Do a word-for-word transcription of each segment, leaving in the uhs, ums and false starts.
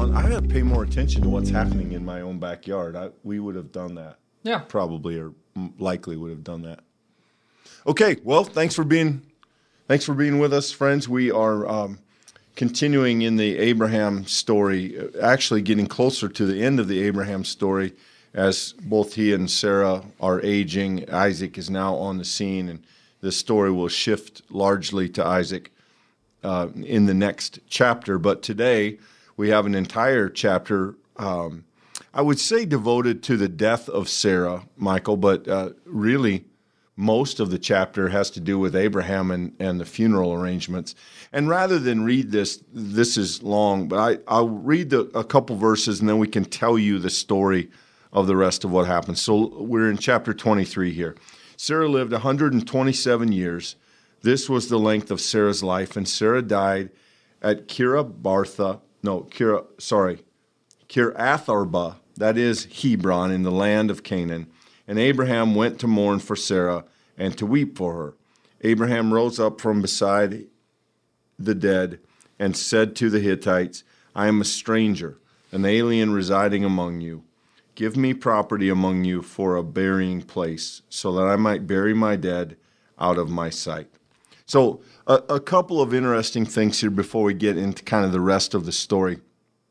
know, I gotta pay more attention to what's happening in my own backyard. I, we would have done that. Yeah. Probably or likely would have done that. Okay, well, thanks for being thanks for being with us, friends. We are um, continuing in the Abraham story, actually getting closer to the end of the Abraham story as both he and Sarah are aging. Isaac is now on the scene, and this story will shift largely to Isaac uh, in the next chapter. But today we have an entire chapter, um, I would say devoted to the death of Sarah, Michael, but uh, really most of the chapter has to do with Abraham and, and the funeral arrangements. And rather than read this, this is long, but I, I'll read the, a couple verses and then we can tell you the story of the rest of what happened. So we're in chapter twenty-three here. Sarah lived one hundred twenty-seven years. This was the length of Sarah's life, and Sarah died at Kirabartha, no, Kira, sorry, Kiriath-arba, that is Hebron, in the land of Canaan. And Abraham went to mourn for Sarah and to weep for her. Abraham rose up from beside the dead and said to the Hittites, I am a stranger, an alien residing among you. Give me property among you for a burying place, so that I might bury my dead out of my sight. So a, a couple of interesting things here before we get into kind of the rest of the story.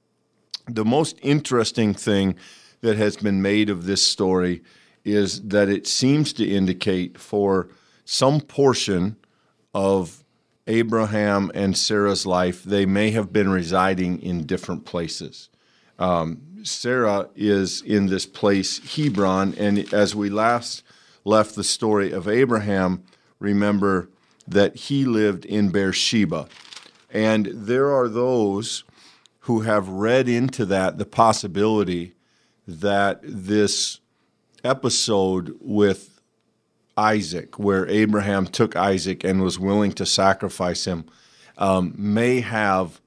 The most interesting thing that has been made of this story is that it seems to indicate for some portion of Abraham and Sarah's life, they may have been residing in different places. Um, Sarah is in this place, Hebron, and as we last left the story of Abraham, remember that he lived in Beersheba. And there are those who have read into that the possibility that this episode with Isaac, where Abraham took Isaac and was willing to sacrifice him, um, may have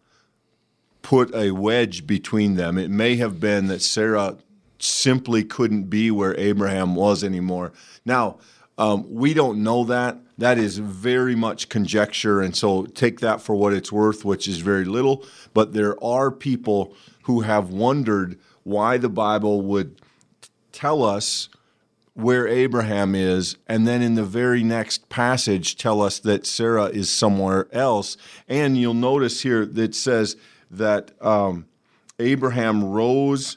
put a wedge between them. It may have been that Sarah simply couldn't be where Abraham was anymore. Now, um, we don't know that. That is very much conjecture, and so take that for what it's worth, which is very little. But there are people who have wondered why the Bible would tell us where Abraham is, and then in the very next passage tell us that Sarah is somewhere else. And you'll notice here that it says that um, Abraham rose,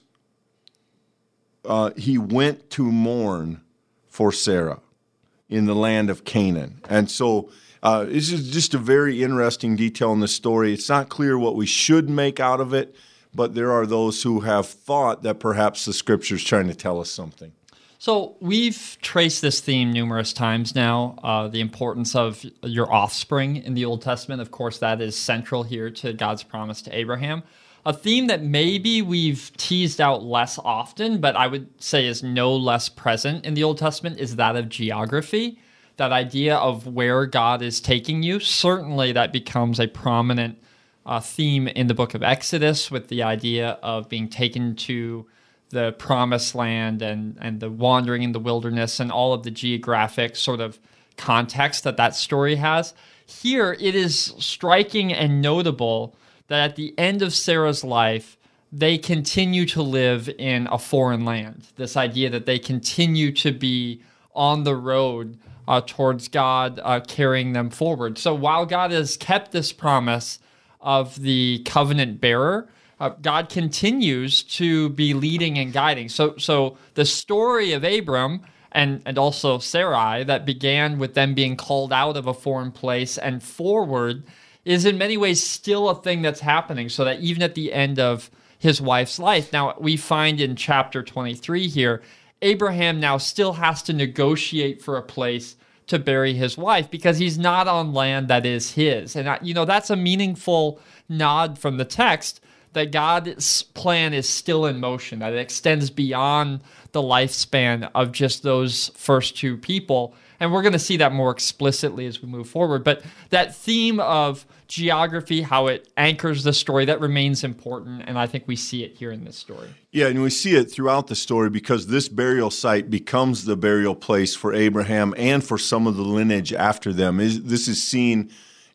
uh, he went to mourn for Sarah in the land of Canaan. And so uh, this is just a very interesting detail in the story. It's not clear what we should make out of it, but there are those who have thought that perhaps the Scripture is trying to tell us something. So we've traced this theme numerous times now, uh, the importance of your offspring in the Old Testament. Of course, that is central here to God's promise to Abraham. A theme that maybe we've teased out less often, but I would say is no less present in the Old Testament, is that of geography, that idea of where God is taking you. Certainly that becomes a prominent uh, theme in the book of Exodus, with the idea of being taken to the promised land and, and the wandering in the wilderness and all of the geographic sort of context that that story has. Here, it is striking and notable that at the end of Sarah's life, they continue to live in a foreign land. This idea that they continue to be on the road uh, towards God uh, carrying them forward. So while God has kept this promise of the covenant bearer, Uh, God continues to be leading and guiding. So so the story of Abram and, and also Sarai that began with them being called out of a foreign place and forward is in many ways still a thing that's happening, so that even at the end of his wife's life, now we find in chapter twenty-three here, Abraham now still has to negotiate for a place to bury his wife because he's not on land that is his. And, you know, that's a meaningful nod from the text that God's plan is still in motion, that it extends beyond the lifespan of just those first two people. And we're going to see that more explicitly as we move forward. But that theme of geography, how it anchors the story, that remains important, and I think we see it here in this story. Yeah, and we see it throughout the story because this burial site becomes the burial place for Abraham and for some of the lineage after them. This is seen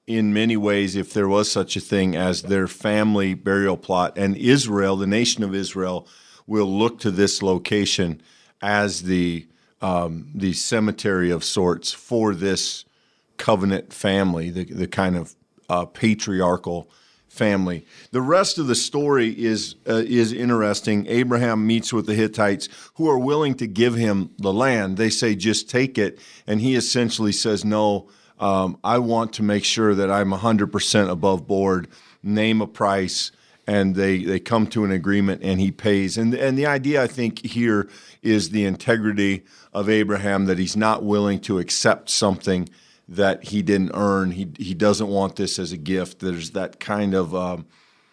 in many ways, if there was such a thing as their family burial plot, and Israel, the nation of Israel, will look to this location as the um, the cemetery of sorts for this covenant family, the the kind of uh, patriarchal family. The rest of the story is uh, is interesting. Abraham meets with the Hittites, who are willing to give him the land. They say, just take it. And he essentially says, no, um, I want to make sure that I'm one hundred percent above board, name a price, and they, they come to an agreement, and he pays. And, and the idea, I think, here is the integrity of Abraham, that he's not willing to accept something that he didn't earn. He he doesn't want this as a gift. There's that kind of um,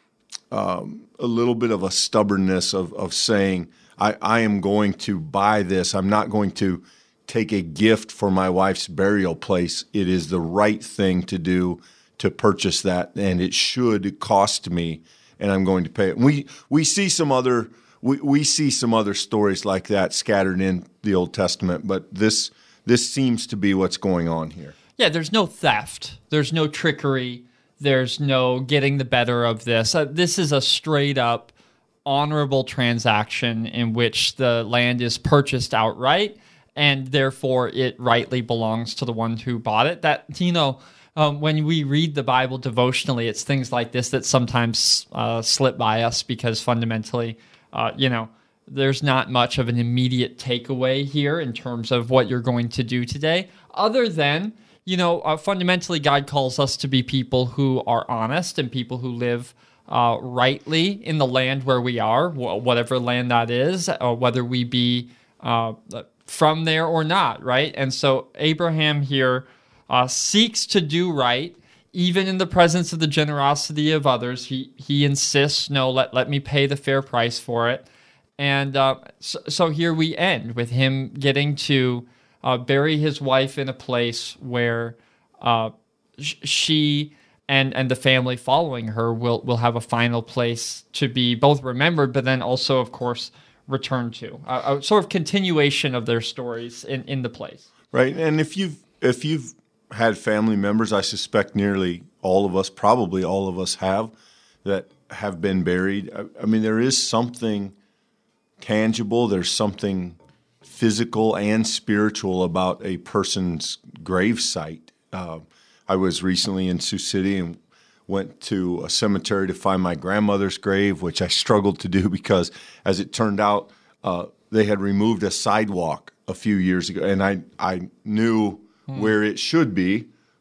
um, a little bit of a stubbornness of of saying, I, I am going to buy this. I'm not going to take a gift for my wife's burial place. It is the right thing to do to purchase that, and it should cost me, and I'm going to pay it. And we we see some other we, we see some other stories like that scattered in the Old Testament, but this this seems to be what's going on here. Yeah, there's no theft. There's no trickery. There's no getting the better of this. Uh, this is a straight up honorable transaction in which the land is purchased outright, and therefore it rightly belongs to the one who bought it. That, you know, um, when we read the Bible devotionally, it's things like this that sometimes uh, slip by us because fundamentally, uh, you know, there's not much of an immediate takeaway here in terms of what you're going to do today, other than, you know, uh, fundamentally, God calls us to be people who are honest and people who live uh, rightly in the land where we are, wh- whatever land that is, or whether we be uh, from there or not, right? And so Abraham here uh, seeks to do right, even in the presence of the generosity of others. He he insists, no, let, let me pay the fair price for it. And uh, so, so here we end with him getting to Uh, bury his wife in a place where uh, sh- she and and the family following her will will have a final place to be both remembered, but then also, of course, returned to. Uh, a sort of continuation of their stories in, in the place. Right, and if you've if you've had family members, I suspect nearly all of us, probably all of us have, that have been buried. I, I mean, there is something tangible. There's something physical and spiritual about a person's grave site. Uh, I was recently in Sioux City and went to a cemetery to find my grandmother's grave, which I struggled to do because, as it turned out, uh, they had removed a sidewalk a few years ago, and I I knew hmm. where it should be,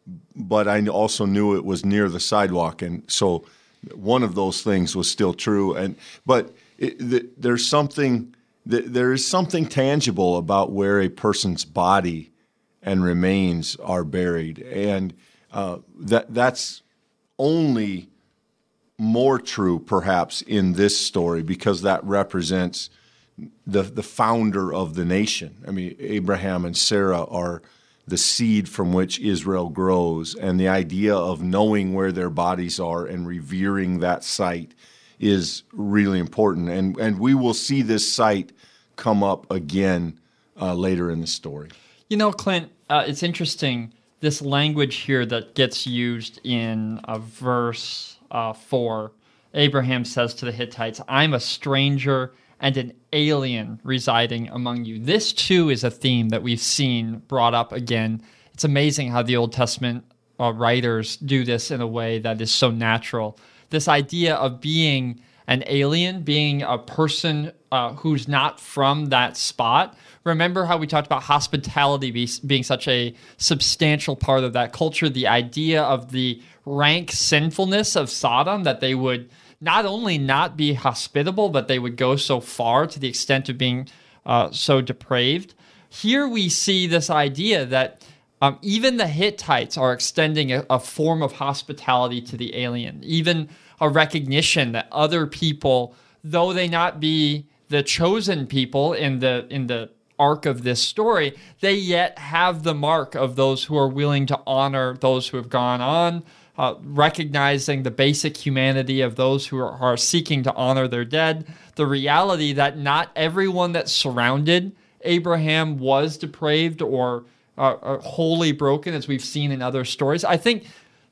but I also knew it was near the sidewalk, and so one of those things was still true. And but it, the, there's something. There is something tangible about where a person's body and remains are buried, and uh, that that's only more true, perhaps, in this story because that represents the the founder of the nation. I mean, Abraham and Sarah are the seed from which Israel grows, and the idea of knowing where their bodies are and revering that site is really important, and and we will see this site come up again uh, later in the story. You know, Clint, uh, it's interesting, this language here that gets used in uh, verse uh, four. Abraham says to the Hittites, I'm a stranger and an alien residing among you. This, too, is a theme that we've seen brought up again. It's amazing how the Old Testament uh, writers do this in a way that is so natural. This idea of being an alien, being a person uh, who's not from that spot. Remember how we talked about hospitality be, being such a substantial part of that culture, the idea of the rank sinfulness of Sodom, that they would not only not be hospitable, but they would go so far to the extent of being uh, so depraved. Here we see this idea that um, even the Hittites are extending a, a form of hospitality to the alien, even a recognition that other people, though they not be the chosen people in the in the arc of this story, they yet have the mark of those who are willing to honor those who have gone on, uh, recognizing the basic humanity of those who are, are seeking to honor their dead, the reality that not everyone that surrounded Abraham was depraved or uh, wholly broken, as we've seen in other stories. I think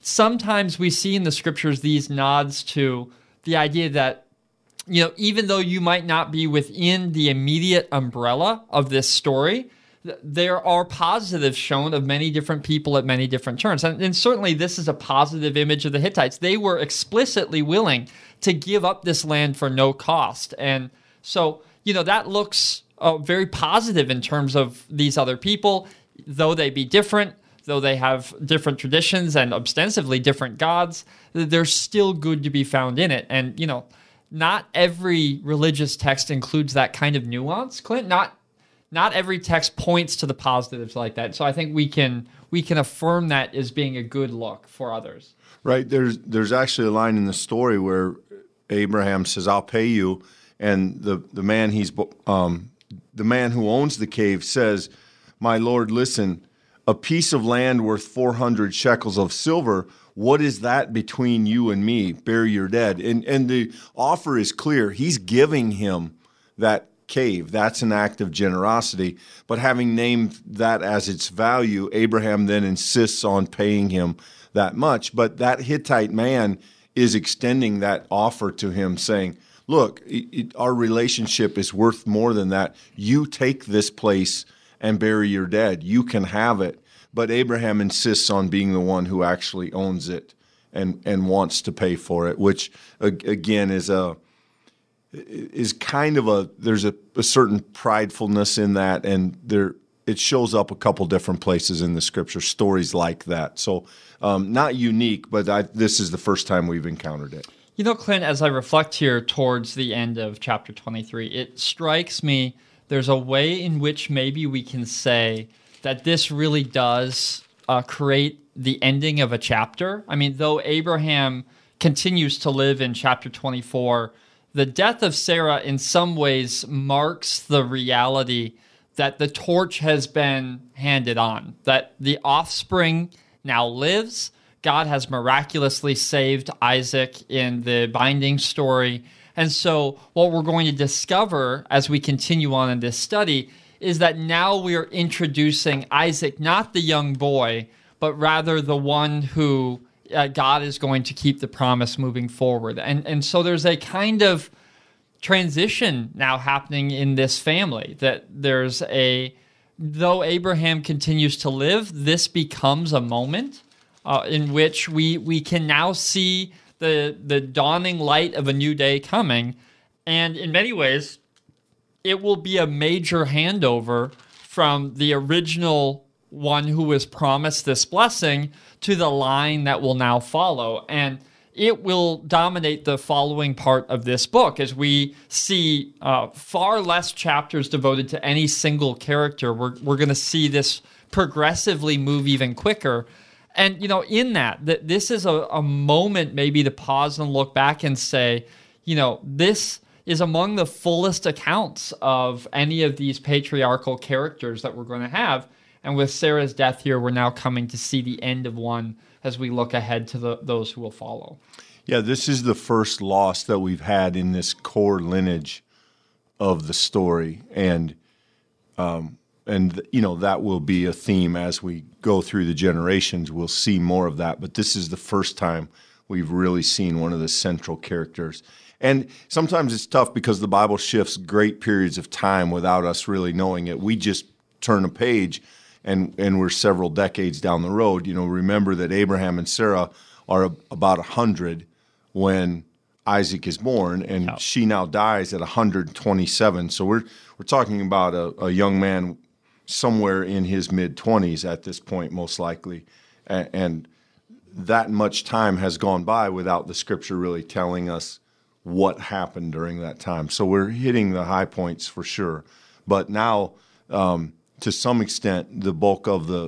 sometimes we see in the scriptures these nods to the idea that, you know, even though you might not be within the immediate umbrella of this story, th- there are positives shown of many different people at many different turns. And, and certainly this is a positive image of the Hittites. They were explicitly willing to give up this land for no cost. And so, you know, that looks uh, very positive in terms of these other people, though they be different, though they have different traditions and ostensibly different gods, there's still good to be found in it. And, you know, not every religious text includes that kind of nuance, Clint. Not not every text points to the positives like that. So I think we can we can affirm that as being a good look for others. Right. There's there's actually a line in the story where Abraham says, "I'll pay you," and the the man he's um, the man who owns the cave says, "My lord, listen. A piece of land worth four hundred shekels of silver, what is that between you and me? Bury your dead." And and the offer is clear. He's giving him that cave. That's an act of generosity. But having named that as its value, Abraham then insists on paying him that much. But that Hittite man is extending that offer to him, saying, look, it, it, our relationship is worth more than that. You take this place and bury your dead. You can have it. But Abraham insists on being the one who actually owns it and, and wants to pay for it, which again is a is kind of a there's a, a certain pridefulness in that, and there it shows up a couple different places in the scripture, stories like that. So um, not unique, but I, this is the first time we've encountered it. You know, Clint, as I reflect here towards the end of chapter twenty-three, it strikes me there's a way in which maybe we can say that this really does uh, create the ending of a chapter. I mean, though Abraham continues to live in chapter twenty-four, the death of Sarah in some ways marks the reality that the torch has been handed on, that the offspring now lives. God has miraculously saved Isaac in the binding story. And so what we're going to discover as we continue on in this study is that now we are introducing Isaac, not the young boy, but rather the one who uh, God is going to keep the promise moving forward. And, and so there's a kind of transition now happening in this family, that there's a, though Abraham continues to live, this becomes a moment uh, in which we we can now see the the dawning light of a new day coming. And in many ways, it will be a major handover from the original one who was promised this blessing to the line that will now follow. And it will dominate the following part of this book as we see uh, far less chapters devoted to any single character. We're, we're going to see this progressively move even quicker. And, you know, in that, that this is a, a moment maybe to pause and look back and say, you know, this is among the fullest accounts of any of these patriarchal characters that we're going to have. And with Sarah's death here, we're now coming to see the end of one as we look ahead to the, those who will follow. Yeah, this is the first loss that we've had in this core lineage of the story. And, um, and you know, that will be a theme as we go through the generations. We'll see more of that. But this is the first time we've really seen one of the central characters. And sometimes it's tough because the Bible shifts great periods of time without us really knowing it. We just turn a page and and we're several decades down the road. You know, remember that Abraham and Sarah are about one hundred when Isaac is born, and yep. she now dies at one hundred twenty-seven. So we're we're talking about a, a young man somewhere in his mid-twenties at this point, most likely. And, and that much time has gone by without the Scripture really telling us what happened during that time. So we're hitting the high points for sure. But now, um, to some extent, the bulk of the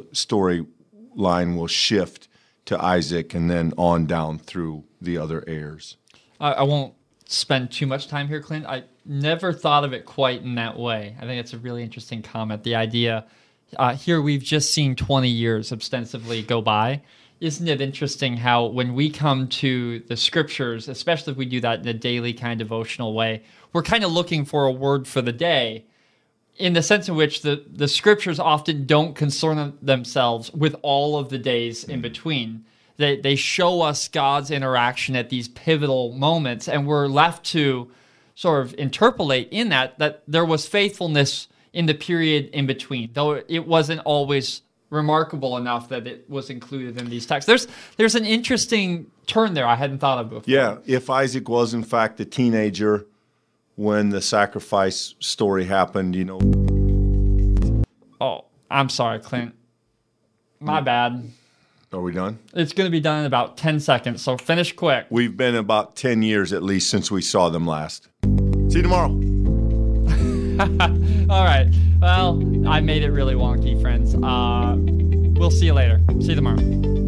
storyline will shift to Isaac and then on down through the other heirs. I, I won't spend too much time here, Clint. I never thought of it quite in that way. I think it's a really interesting comment. The idea, uh, here we've just seen twenty years ostensibly go by. Isn't it interesting how when we come to the scriptures, especially if we do that in a daily kind of devotional way, we're kind of looking for a word for the day, in the sense in which the, the scriptures often don't concern themselves with all of the days in between. They they show us God's interaction at these pivotal moments, and we're left to sort of interpolate in that that there was faithfulness in the period in between, though it wasn't always remarkable enough that it was included in these texts. There's there's an interesting turn there I hadn't thought of before. Yeah, if Isaac was in fact a teenager when the sacrifice story happened, you know. Oh, I'm sorry, Clint. My bad. Are we done? It's going to be done in about ten seconds, so finish quick. We've been about ten years at least since we saw them last. See you tomorrow. All right. Well, I made it really wonky, friends. Uh, we'll see you later. See you tomorrow.